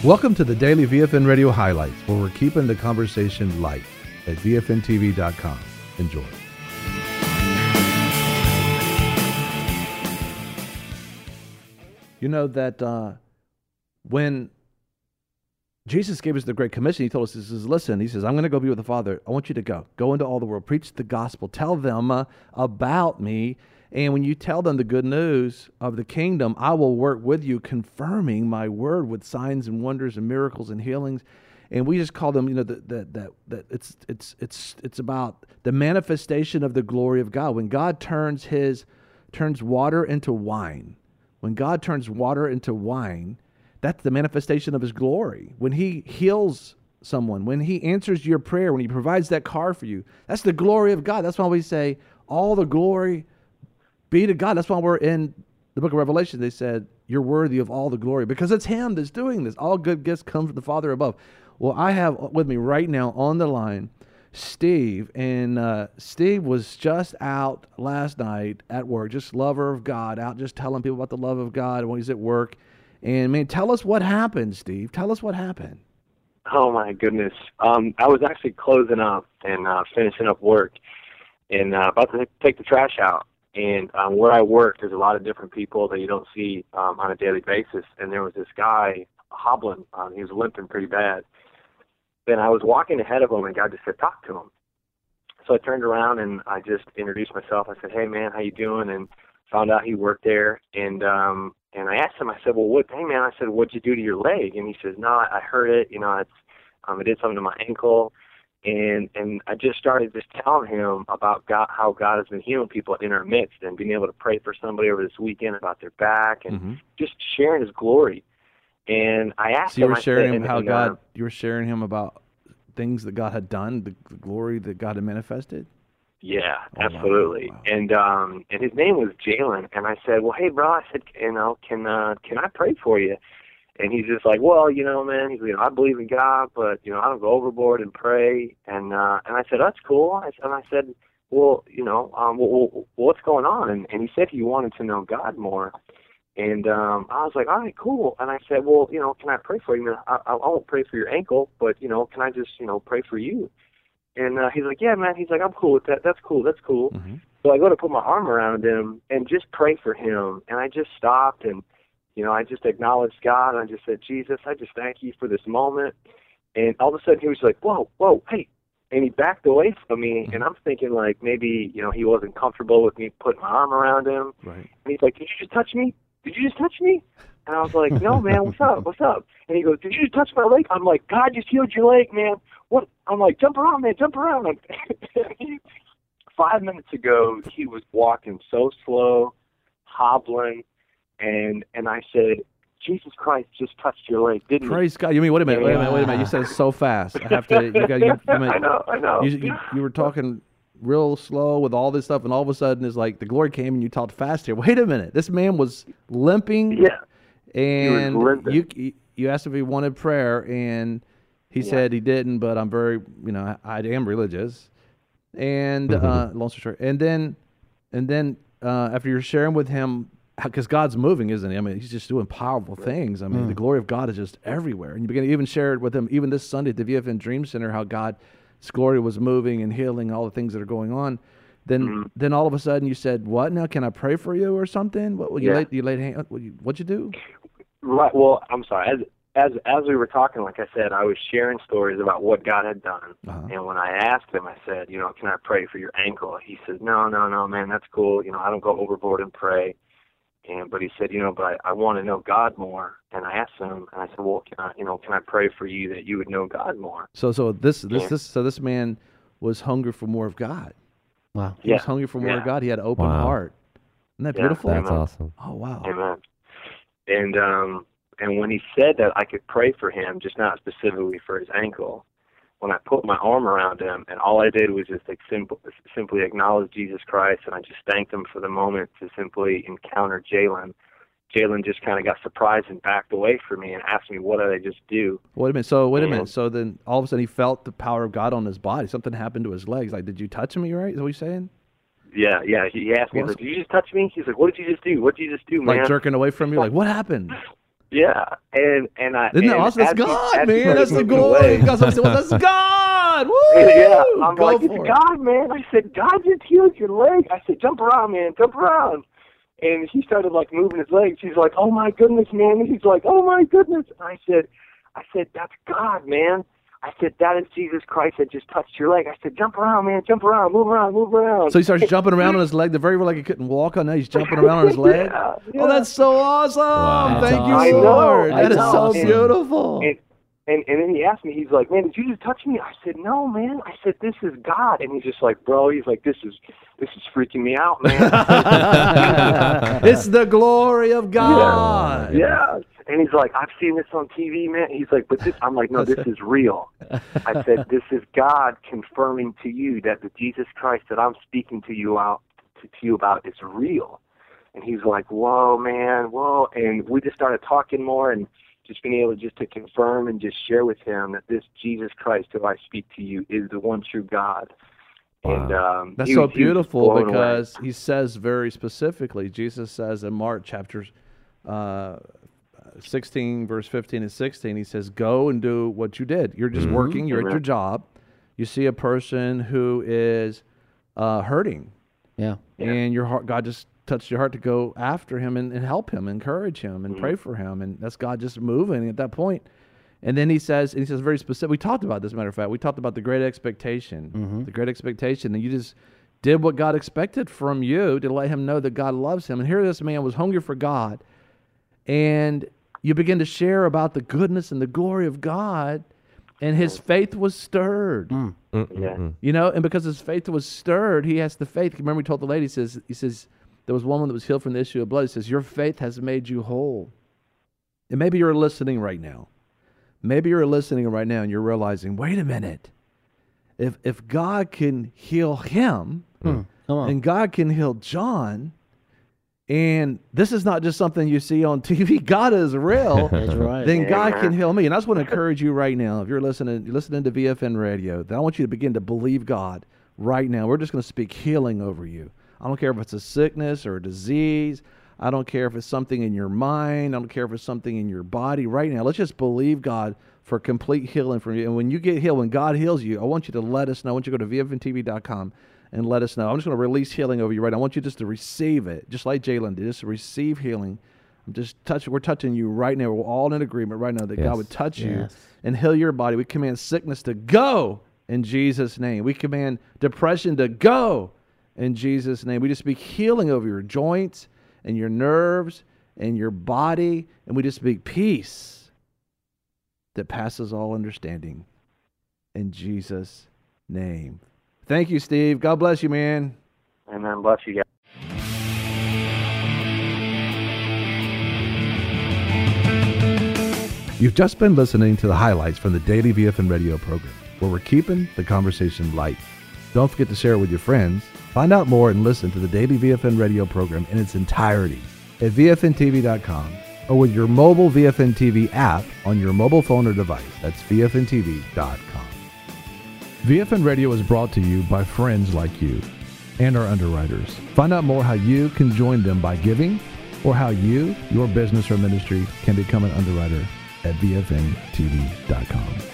Welcome to the Daily VFN Radio Highlights, where we're keeping the conversation light at VFNTV.com. Enjoy. You know that when Jesus gave us the Great Commission, he told us, he says, listen, he says, I'm going to go be with the Father. I want you to go into all the world, preach the gospel, tell them about me. And when you tell them the good news of the kingdom, I will work with you, confirming my word with signs and wonders and miracles and healings. And we just call them, you know, that it's about the manifestation of the glory of God. When God turns water into wine, when God turns water into wine, that's the manifestation of his glory. When he heals someone, when he answers your prayer, when he provides that car for you, that's the glory of God. That's why we say all the glory be to God. That's why we're in the book of Revelation. They said, you're worthy of all the glory because it's him that's doing this. All good gifts come from the Father above. Well, I have with me right now on the line Steve, and Steve was just out last night at work, just lover of God, out just telling people about the love of God when he's at work. And man, tell us what happened, Steve. Tell us what happened. Oh my goodness. I was actually closing up and finishing up work and about to take the trash out. And where I work, there's a lot of different people that you don't see on a daily basis. And there was this guy hobbling. He was limping pretty bad. Then I was walking ahead of him, and God just said, talk to him. So I turned around, and I just introduced myself. I said, hey, man, how you doing? And found out he worked there. And I asked him, I said, well, hey, man, I said, what'd you do to your leg? And he says, no, I hurt it. You know, I did something to my ankle. And I just started just telling him about God, how God has been healing people in our midst, and being able to pray for somebody over this weekend about their back, and just sharing his glory. And I asked him, you were sharing him how God, you were sharing him about things that God had done, the glory that God had manifested. Yeah, absolutely. Wow. And his name was Jalen. And I said, well, hey, bro, I said, you know, can I pray for you? And he's just like, well, you know, man, he's, you know, I believe in God, but, you know, I don't go overboard and pray. And I said, that's cool. I said, well, you know, what's going on? And he said he wanted to know God more. And I was like, all right, cool. And I said, well, you know, can I pray for you? I won't pray for your ankle, but, you know, can I just, you know, pray for you? And he's like, yeah, man. He's like, I'm cool with that. That's cool. That's cool. Mm-hmm. So I go to put my arm around him and just pray for him. And I just stopped and, you know, I just acknowledged God, and I just said, Jesus, I just thank you for this moment. And all of a sudden he was like, whoa, hey. And he backed away from me, and I'm thinking like maybe, you know, he wasn't comfortable with me putting my arm around him. Right. And he's like, did you just touch me? Did you just touch me? And I was like, no, man, what's up? What's up? And he goes, did you just touch my leg? I'm like, God just healed your leg, man. What? I'm like, jump around, man, jump around. 5 minutes ago, he was walking so slow, hobbling, and I said, Jesus Christ just touched your leg, didn't he? Praise God. You mean, wait a minute. You said it so fast. I have to, I know. You were talking real slow with all this stuff, and all of a sudden it's like the glory came and you talked fast here. Wait a minute. This man was limping. Yeah. And you asked if he wanted prayer, and he said he didn't, but I'm very, you know, I am religious. And long story short. And then after you're sharing with him, because God's moving, isn't he? I mean, he's just doing powerful things. I mean, the glory of God is just everywhere. And you begin to even share it with him, even this Sunday at the VFN Dream Center, how God's glory was moving and healing all the things that are going on. Then all of a sudden you said, what now? Can I pray for you or something? You laid hand, what'd you do? Right. Well, I'm sorry. As we were talking, like I said, I was sharing stories about what God had done. And when I asked him, I said, you know, can I pray for your ankle? He said, no, man, that's cool. You know, I don't go overboard and pray. But he said, you know, but I want to know God more. And I asked him, and I said, well, can I pray for you that you would know God more? So this man was hungry for more of God. Wow. He was hungry for more of God. He had an open heart. Isn't that beautiful? That's awesome. Oh, wow. Amen. And when he said that I could pray for him, just not specifically for his ankle, when I put my arm around him, and all I did was just simply acknowledge Jesus Christ, and I just thanked him for the moment to simply encounter Jalen. Jalen just kind of got surprised and backed away from me and asked me, what did I just do? Wait a minute. So then all of a sudden he felt the power of God on his body. Something happened to his legs. Like, did you touch me, right? Is that what you're saying? Yeah. He asked me, like, did you just touch me? He's like, what did you just do? What did you just do, man? Like jerking away from you? Like, what happened? Yeah, and I isn't that awesome? That's God, man. That's the glory. That's God. Woo! Yeah, I'm like, it's God, man. I said, God just healed your leg. I said, jump around, man, jump around. And he started like moving his legs. He's like, oh my goodness, man. And he's like, oh my goodness. And I said, that's God, man. I said, that is Jesus Christ that just touched your leg. I said, jump around, man, jump around, move around, move around. So he starts jumping around on his leg. The very like he couldn't walk on that. He's jumping around on his leg. Yeah. Oh, that's so awesome. Wow. Thank you, I Lord. know, that is so beautiful. And then he asked me, he's like, man, did you just touch me? I said, no, man. I said, this is God. And he's just like, bro, he's like, this is freaking me out, man. It's the glory of God. Yeah. And he's like, I've seen this on TV, man. He's like, but this, I'm like, no, this is real. I said, this is God confirming to you that the Jesus Christ that I'm speaking to you about is real. And he's like, whoa, man, whoa. And we just started talking more and just being able to confirm and just share with him that this Jesus Christ who I speak to you is the one true God. Wow. And that's so beautiful because he says very specifically, Jesus says in Mark chapters 16, verse 15 and 16, he says, go and do what you did. You're just working. You're at your job. You see a person who is hurting. Yeah. And your heart, God just touched your heart to go after him and help him, encourage him, and pray for him. And that's God just moving at that point. And then he says very specific. We talked about this, as a matter of fact. We talked about the great expectation. The great expectation. And you just did what God expected from you to let him know that God loves him. And here this man was hungry for God. And you begin to share about the goodness and the glory of God, and his faith was stirred. You know, and because his faith was stirred, he has the faith. Remember, he told the lady, he says, there was one woman that was healed from the issue of blood. He says, your faith has made you whole. And maybe you're listening right now. Maybe you're listening right now and you're realizing, wait a minute. If God can heal him, and God can heal John, and this is not just something you see on TV. God is real. That's right. Then God can heal me. And I just want to encourage you right now, if you're listening to VFN Radio, then I want you to begin to believe God right now. We're just going to speak healing over you. I don't care if it's a sickness or a disease. I don't care if it's something in your mind. I don't care if it's something in your body. Right now, let's just believe God for complete healing from you. And when you get healed, when God heals you, I want you to let us know. I want you to go to VFNTV.com and let us know. I'm just going to release healing over you right now. I want you just to receive it, just like Jalen did, just to receive healing. We're touching you right now. We're all in agreement right now that God would touch you and heal your body. We command sickness to go in Jesus' name. We command depression to go in Jesus' name. We just speak healing over your joints and your nerves and your body, and we just speak peace that passes all understanding in Jesus' name. Thank you, Steve. God bless you, man. Amen. Bless you guys. You've just been listening to the highlights from the Daily VFN Radio program, where we're keeping the conversation light. Don't forget to share it with your friends. Find out more and listen to the Daily VFN Radio program in its entirety at VFNTV.com or with your mobile VFN TV app on your mobile phone or device. That's VFNTV.com. VFN Radio is brought to you by friends like you and our underwriters. Find out more how you can join them by giving or how you, your business or ministry can become an underwriter at VFNTV.com.